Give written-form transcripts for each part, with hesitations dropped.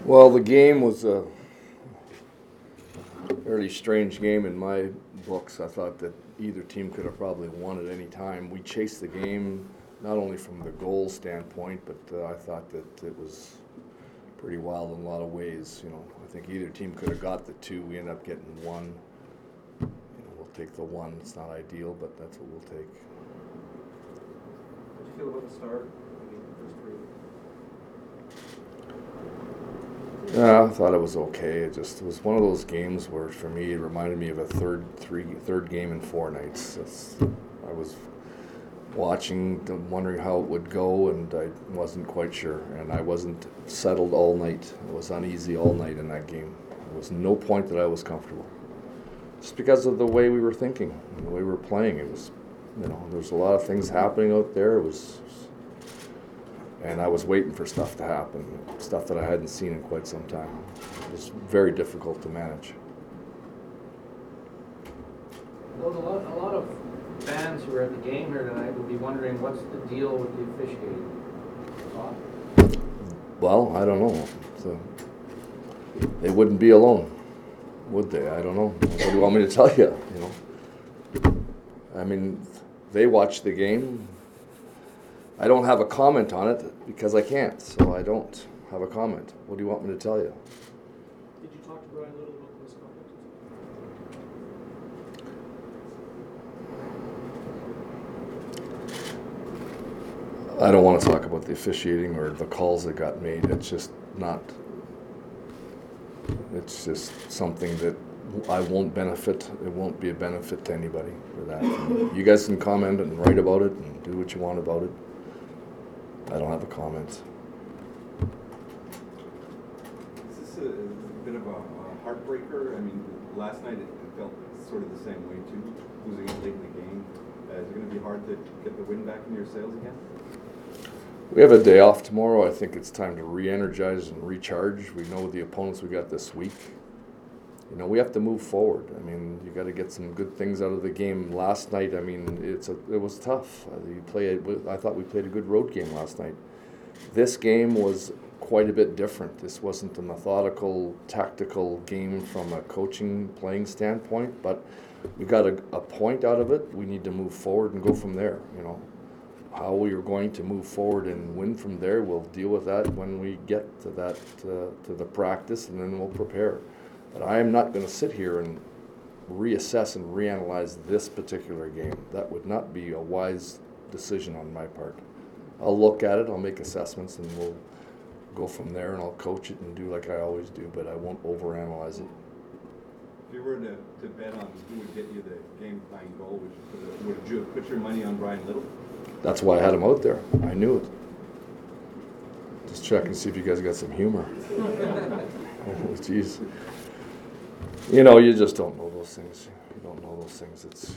Well, the game was a fairly strange game in my books. I thought that either team could have probably won at any time. We chased the game not only from the goal standpoint, but I thought that it was pretty wild in a lot of ways. I think either team could have got the two. We ended up getting one. We'll take the one. It's not ideal, but that's what we'll take. How did you feel about the start? Yeah, I thought it was okay. It was one of those games where, for me, it reminded me of a third game in 4 nights. I was watching, wondering how it would go, and I wasn't quite sure. And I wasn't settled all night. I was uneasy all night in that game. There was no point that I was comfortable, just because of the way we were thinking and the way we were playing. It was, there's a lot of things happening out there. And I was waiting for stuff to happen, stuff that I hadn't seen in quite some time. It was very difficult to manage. Well, a lot of fans who are at the game here tonight would be wondering what's the deal with the officiating. Well, I don't know. They wouldn't be alone, would they? I don't know. What do you want me to tell you? I mean, they watch the game. I don't have a comment on it because I can't, so I don't have a comment. What do you want me to tell you? Did you talk to Brian Little about this conflict? I don't want to talk about the officiating or the calls that got made. It's just something that I won't benefit. It won't be a benefit to anybody for that. You guys can comment and write about it and do what you want about it. I don't have a comment. Is this a bit of a heartbreaker? I mean, last night it felt sort of the same way too, losing it late in the game. Is it going to be hard to get the wind back in your sails again? We have a day off tomorrow. I think it's time to re-energize and recharge. We know the opponents we got this week. We have to move forward. I mean, you got to get some good things out of the game. Last night, I mean, it was tough. I thought we played a good road game last night. This game was quite a bit different. This wasn't a methodical, tactical game from a coaching, playing standpoint, but we got a point out of it. We need to move forward and go from there. How we are going to move forward and win from there, we'll deal with that when we get to that, to the practice, and then we'll prepare. But I am not going to sit here and reassess and reanalyze this particular game. That would not be a wise decision on my part. I'll look at it, I'll make assessments, and we'll go from there, and I'll coach it and do like I always do, but I won't overanalyze it. If you were to bet on who would get you the game-tying goal, would you have put your money on Brian Little? That's why I had him out there. I knew it. Just check and see if you guys got some humor. Oh, jeez. You just don't know those things. You don't know those things.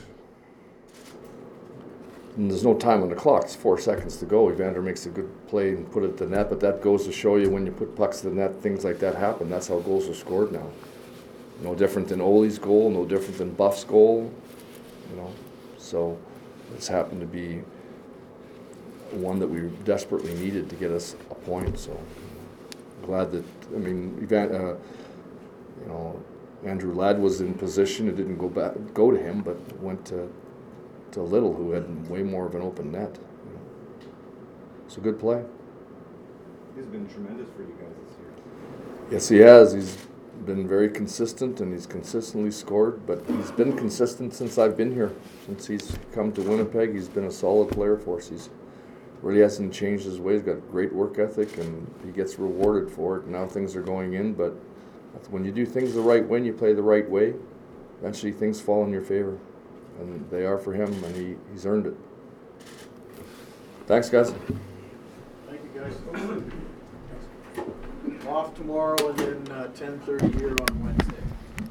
And there's no time on the clock. It's 4 seconds to go. Evander makes a good play and put it to the net, but that goes to show you when you put pucks to the net, things like that happen. That's how goals are scored now. No different than Ole's goal, no different than Buff's goal. So it's happened to be one that we desperately needed to get us a point. So glad that, Andrew Ladd was in position. It didn't go to him, but went to Little, who had way more of an open net. It's a good play. He's been tremendous for you guys this year. Yes, he has. He's been very consistent, and he's consistently scored, but he's been consistent since I've been here. Since he's come to Winnipeg, he's been a solid player for us. He's really hasn't changed his ways. He's got great work ethic, and he gets rewarded for it. Now things are going in, but when you do things the right way and you play the right way, eventually things fall in your favor. And they are for him, and he's earned it. Thanks, guys. Thank you, guys. Off tomorrow and then 10:30 here on Wednesday.